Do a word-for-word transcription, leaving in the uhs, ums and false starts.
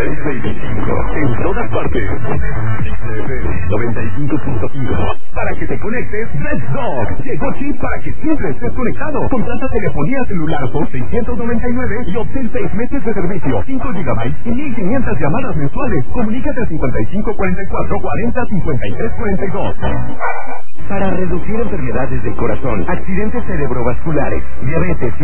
seiscientos veinticinco. En todas partes. noventa y cinco punto cinco. Para que te conectes, Red Dog. Llegó chip para que siempre estés conectado. Contrata telefonía celular por seiscientos noventa y nueve y obtén seis meses de servicio, cinco gigabytes y mil quinientas llamadas mensuales. Comunícate al cincuenta y cinco cuarenta y cuatro cuarenta cincuenta y tres cuarenta y dos. Para reducir enfermedades del corazón, accidentes cerebrovasculares, diabetes